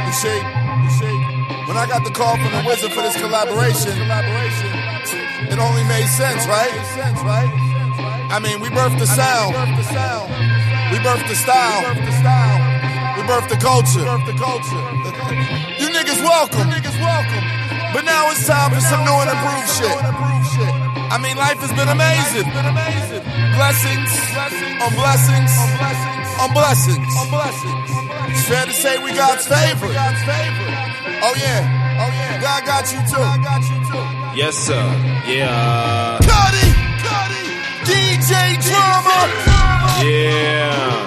You see, when I got the call from the Wizard for this collaboration, it only made sense, right? I mean, we birthed the sound, we birthed the style, we birthed the culture. You niggas welcome, but now it's time for some new and improved shit. I mean, life has been amazing. Blessings on blessings on blessings. It's fair to say we God's favorite. Oh yeah, God got you too. Yes sir, yeah. Cuddy, DJ Drama. Yeah.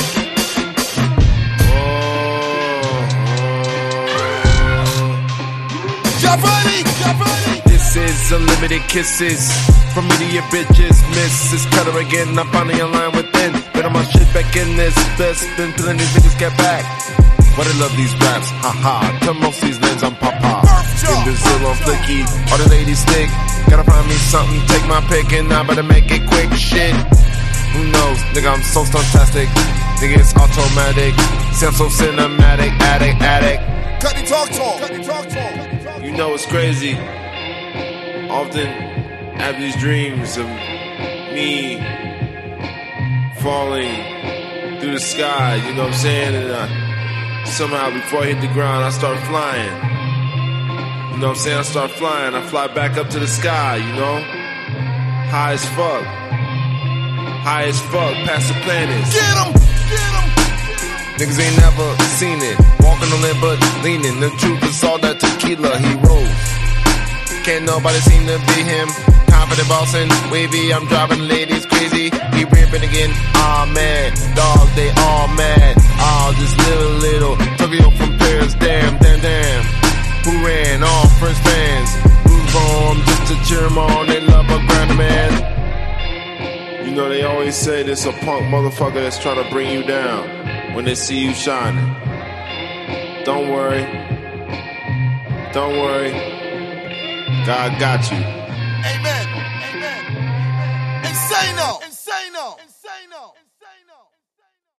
This is unlimited kisses from me to your bitches. Miss this cutter again. I'm finally in line within. Better my shit back in this. Best been feeling these niggas get back. But I love these raps, haha. Tell most these names I'm Papa. In Brazil on flicky, all the ladies stick. Gotta find me something, take my pick, and I better make it quick. Shit, who knows? Nigga, I'm so stuntastic. Nigga, it's automatic. See, I'm so cinematic, addict. Cuddy talk talk. You know it's crazy. Often have these dreams of me falling through the sky, you know what I'm saying? And somehow before I hit the ground, I start flying. You know what I'm saying? I start flying. I fly back up to the sky, you know? High as fuck. High as fuck, past the planets. Get 'em! Niggas ain't never seen it. Walking on it but leaning. The truth is all that tequila he rolls. Can't nobody seem to be him. Confident bossing, wavy, I'm driving ladies crazy. He ripping again, aw man. Dog, they all mad. Aw, just little. Tokyo from Paris, damn. Who ran? All French fans. Who's on just to cheer him on? They love a grand man. You know they always say this a punk motherfucker that's trying to bring you down when they see you shining. Don't worry. God got you. Amen.